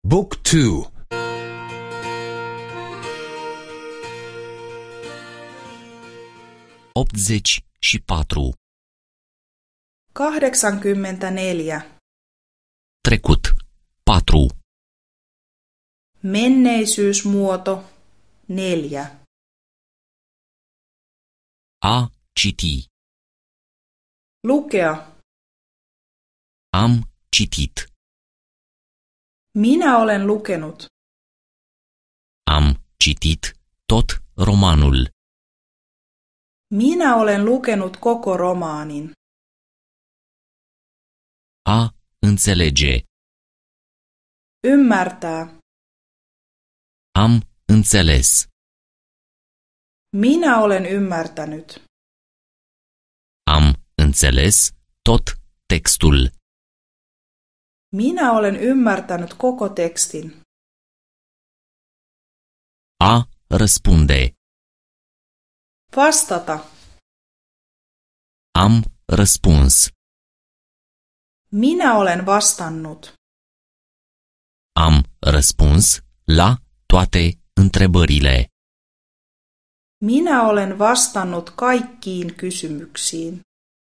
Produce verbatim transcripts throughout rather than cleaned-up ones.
Book two. optzeci și patru. kahdeksankymmentäneljä. Trecut. patru. Menneisyysmuoto neljä. A citi. Lukea. Am citit. Minä olen lukenut. Am citit tot romanul. Minä olen lukenut koko romaanin. A înțelege. Ymmärtää. Am înțeles. Minä olen ymmärtänyt. Am înțeles tot textul. Minä olen ymmärtänyt koko tekstin. A răspunde. Vastata. Am răspuns. Minä olen vastannut. Am răspuns la toate întrebările. Minä olen vastannut kaikkiin kysymyksiin.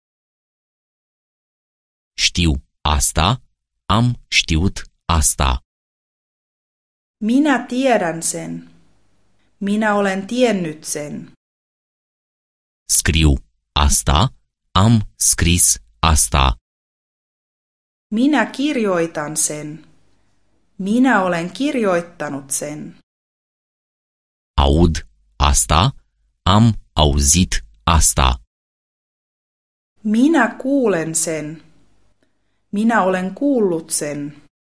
Știu asta, am știut asta. Minä tiedän sen. Minä olen tiennyt sen. Scriu asta, am scris asta. Minä kirjoitan sen. Minä olen kirjoittanut sen. Aud asta, am auzit asta. Minä kuulen sen. Minä olen kuullut sen.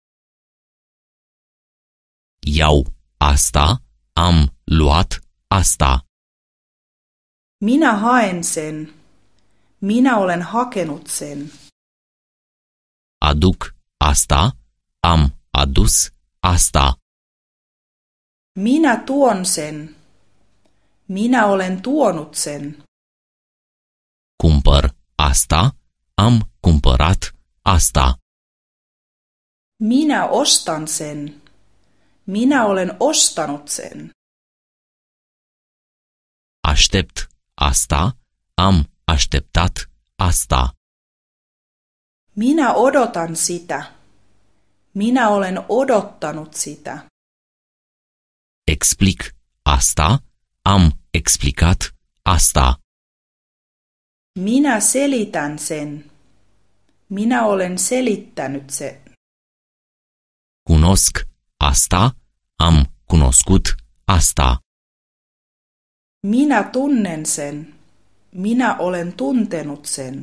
Iau asta, am luat asta. Minä haen sen. Minä olen hakenut sen. Aduc asta, am adus asta. Minä tuon sen. Minä olen tuonut sen. Cumpăr asta, am cumpărat asta. Minä ostan sen. Minä olen ostanut sen. Aștept asta, am așteptat asta. Minä odotan sitä. Minä olen odottanut sitä. Explic asta, am explicat asta. Minä selitän sen. Minä olen selittänyt sen. Cunosc asta, am cunoscut asta. Minä tunnen sen. Minä olen tuntenut sen.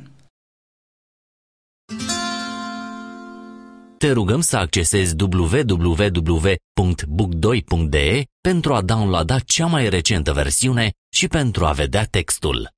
Te rugăm să accesezi w w w punct book doi punct d e pentru a downloada cea mai recentă versiune și pentru a vedea textul.